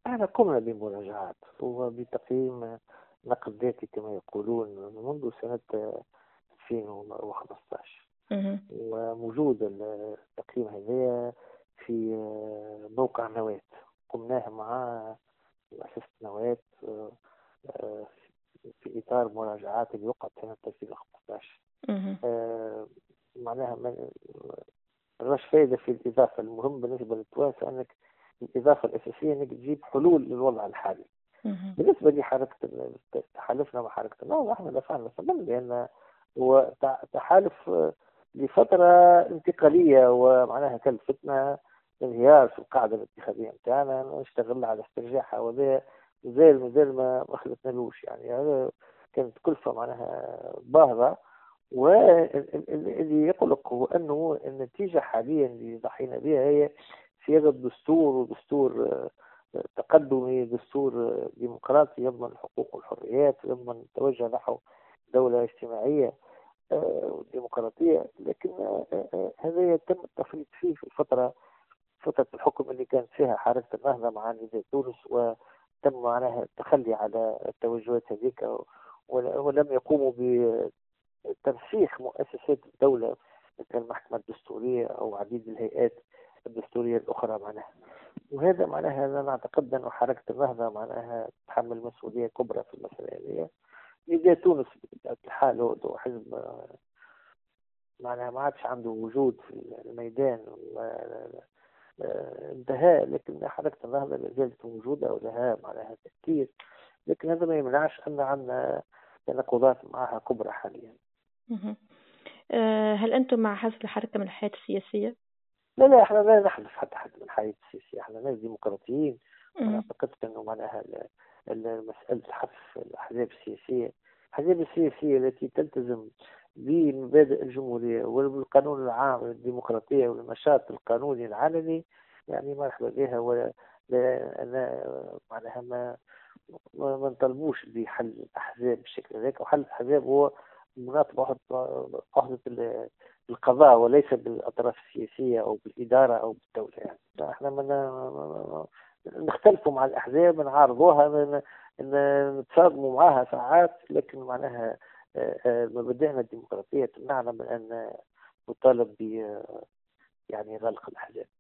احنا قمنا بمراجعات وبتقييم نقد ذاتي كما يقولون منذ سنة 2015، مهم. وموجود التقييم هذا في موقع نواة، قمناه مع مؤسسة نواة آه، في إطار مراجعات اللي وقعت سنة 2015. مهم. معناها مش فايدة في الإضافة. المهم بالنسبة للتوانسة أنك الإضافة الأساسية أنك تجيب حلول للوضع الحالي. مهم. بالنسبة لحركة تحالفنا مع حركة النهضة، احنا دفعنا ثمن لأن هو تحالف لفترة انتقالية، ومعناها كلفتنا انهيار في القاعدة الانتخابية نتاعنا، نشتغل على استرجاعها، وذا مازال ما خلتنالوش. يعني هذا كانت كلفة معناها باهظة. واللي يقلق هو أنه النتيجة حاليا اللي ضحينا بها هي صياغة دستور، ودستور تقدمي، دستور ديمقراطي يضمن الحقوق والحريات، ويضمن التوجه نحو دولة اجتماعية ديمقراطية. لكن هذا يتم التفريط فيه في فترة الحكم اللي كانت فيها حركة النهضة مع نزاع تونس، وتم معناها التخلي على التوجهات هذيك، ولم يقوموا بترسيخ مؤسسات الدولة مثل المحكمة الدستورية أو عديد الهيئات الدستورية الأخرى معناها. وهذا معناها أنا نعتقد أن حركة النهضة معناها تحمل مسؤولية كبرى في المسألة هذه. نزاع تونس بطبيعة الحال هو حزب معناها ما عادش عنده وجود في الميدان، انتهى، لكن حركة النهضة لا زالت موجودة ولها معناها تأثير. لكن هذا ما يمنعش أن عندنا تناقضات معها كبرى حاليا. مهم. هل أنتم مع حذف الحركة من الحياة السياسية؟ لا احنا لا نحذف حتى حد من الحياة السياسية، احنا ناس ديمقراطيين. وانا مهم. اعتقد انه معناها مسألة حذف الأحزاب السياسية، الأحزاب السياسية التي تلتزم بمبادئ الجمهورية والقانون العام للديمقراطية والنشاط القانوني العلني، يعني مرحبا بها. ولا أنا معناها ما نطلبوش بحل الأحزاب بالشكل هذاك. وحل الأحزاب هو مناط وحدة القضاء، وليس بالأطراف السياسية أو بالإدارة أو بالدولة. يعني احنا نختلفوا مع الأحزاب، نعارضوها، نتصادموا معها ساعات، لكن معناها مبادئنا الديمقراطية تمنعنا من أن نطالب ب يعني غلق الأحزاب.